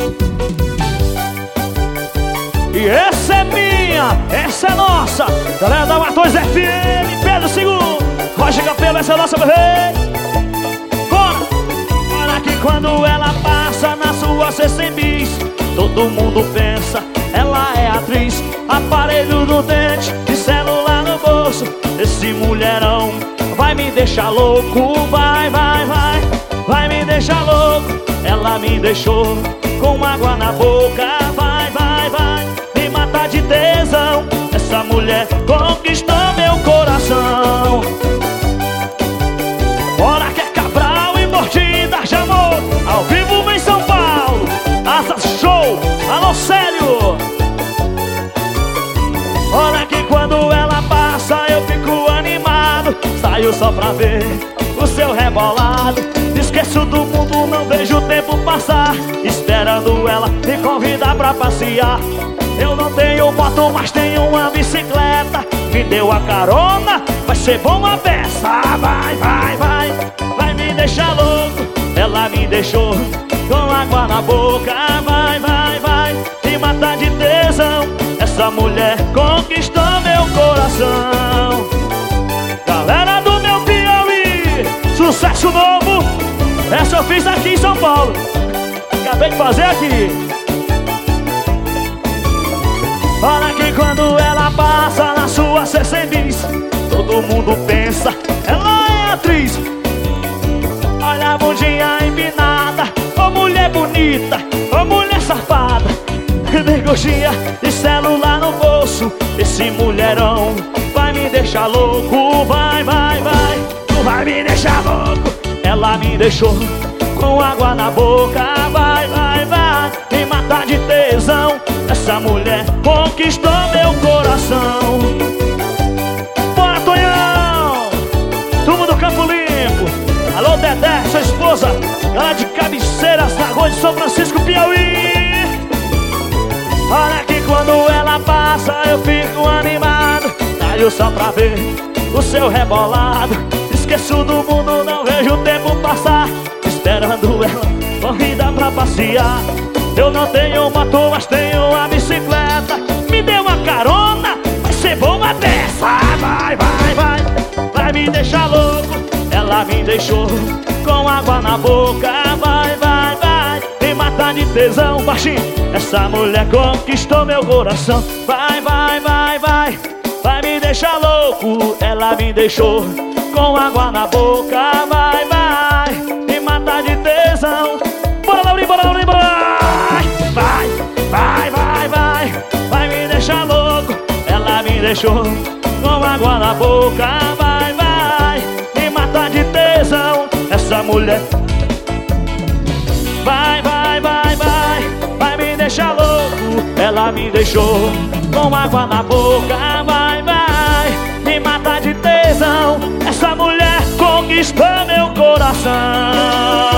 E essa é minha, essa é nossa. Galera da Matões FM, Pedro II, Roger Capelo, essa é nossa, meu rei. Bora! Olha que quando ela passa na sua CC bis, todo mundo pensa, ela é atriz. Aparelho no dente e celular no bolso. Esse mulherão vai me deixar louco. Vai, vai, vai, vai me deixar louco. Ela me deixou com água na boca. Vai, vai, vai, me mata de tesão. Essa mulher conquistou meu coração. Bora que é Cabral e Mordida de Amor, ao vivo em São Paulo. Asa Show, alô Célio. Olha que quando ela passa eu fico animado. Saio só pra ver o seu rebolado. Esqueço do mundo, não vejo o tempo passar, esperando ela me convidar pra passear. Eu não tenho moto, mas tenho uma bicicleta. Me deu a carona, vai ser bom a peça. Vai, vai, vai, vai me deixar louco. Ela me deixou com água na boca. Vai, vai, vai, me mata de tesão. Essa mulher conquistou meu coração. Galera do meu Piauí, sucesso novo. Essa eu fiz aqui em São Paulo, acabei de fazer aqui. Olha que quando ela passa na sua CC bis, todo mundo pensa, ela é atriz. Olha a bundinha empinada, ô mulher bonita, ô mulher safada. Negojinha e celular no bolso. Esse mulherão vai me deixar louco. Vai, vai, vai, tu vai me deixar louco. Ela me deixou com água na boca. Vai, vai, vai, me mata de tesão. Essa mulher conquistou meu coração. Bora, Tonhão! Turma do Campo Limpo. Alô, Dedé, sua esposa, lá de Cabeceiras, na rua de São Francisco, Piauí. Olha que quando ela passa eu fico animado. Saio só pra ver o seu rebolado. Esqueço do mundo, não vejo o tempo passar, esperando ela corrida pra passear. Eu não tenho moto, mas tenho uma bicicleta. Me dê uma carona, vai ser bom a dessa. Vai, vai, vai, vai me deixar louco. Ela me deixou com água na boca. Vai, vai, vai, me mata de tesão. Baixinho, essa mulher conquistou meu coração. Vai, vai, vai, vai, vai me deixar louco. Ela me deixou com água na boca. Vai, vai, me mata de tesão. Bora, Laurinho, bora, Laurinho, bora. Vai, vai, vai, vai, vai me deixar louco. Ela me deixou com água na boca. Vai, vai, me mata de tesão. Essa mulher vai, vai, vai, vai, vai me deixar louco. Ela me deixou com água na boca. Vai, vai, me mata de tesão. Essa mulher conquistou meu coração.